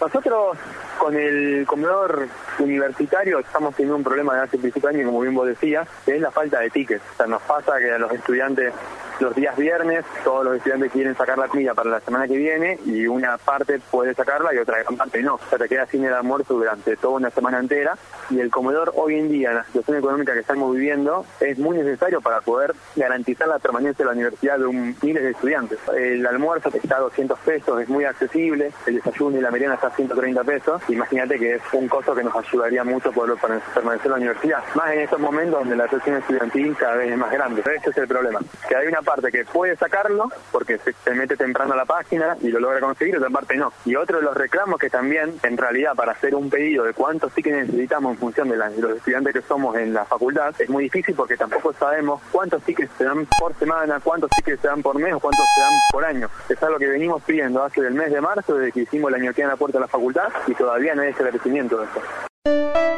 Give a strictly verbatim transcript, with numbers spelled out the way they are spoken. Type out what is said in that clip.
Nosotros con el comedor universitario estamos teniendo un problema de hace principio de año, como bien vos decías, que es la falta de tickets. O sea, nos pasa que a los estudiantes, los días viernes, todos los estudiantes quieren sacar la comida para la semana que viene y una parte puede sacarla y otra gran parte no. O sea, te queda sin el almuerzo durante toda una semana entera y el comedor hoy en día, en la situación económica que estamos viviendo, es muy necesario para poder garantizar la permanencia de la universidad de un, miles de estudiantes. El almuerzo está a doscientos pesos, es muy accesible, el desayuno y la merienda está a ciento treinta pesos. Imagínate que es un costo que nos ayudaría mucho por, para permanecer en la universidad, más en estos momentos donde la sección estudiantil cada vez es más grande. Pero ese es el problema, que hay una parte que puede sacarlo porque se, se mete temprano a la página y lo logra conseguir, otra parte no. Y otro de los reclamos que también, en realidad, para hacer un pedido de cuántos tickets necesitamos en función de, la, de los estudiantes que somos en la facultad, es muy difícil porque tampoco sabemos cuántos tickets se dan por semana, cuántos tickets se dan por mes o cuántos se dan por año. Es algo que venimos pidiendo hace el mes de marzo, desde que hicimos la ñoqueada en la puerta de la facultad, y todavía no hay esclarecimiento de esto.